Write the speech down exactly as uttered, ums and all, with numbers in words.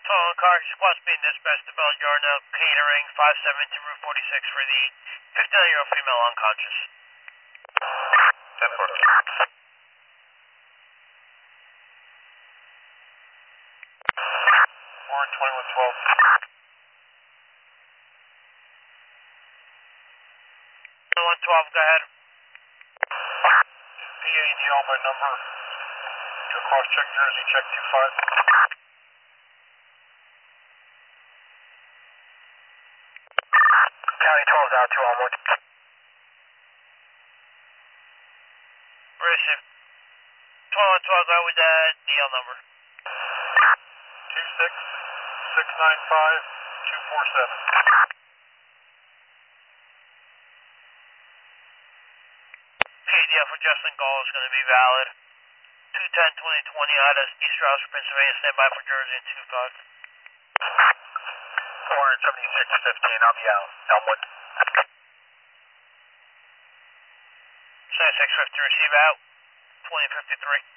Total car, squad speed dispatch to Bell Yarnell Catering, five seven to Route forty-six for the fifty-nine-year-old female unconscious. ten four. Warren twenty-one twelve. twenty-one twelve, go ahead. P A D on my number. Do a cross check Jersey, check two five. County twelve out to Elmwood. Receive. twenty-one twelve, go with the D L number. two six six nine five two four seven. P A D F for Justin Gall is going to be valid. two ten twenty twenty out of East Stroudsburg, Pennsylvania, standby for Jersey and two five. Warren seventy-six fifteen, I'll be out. Elmwood. seventy-six fifty, receive out. twenty fifty-three.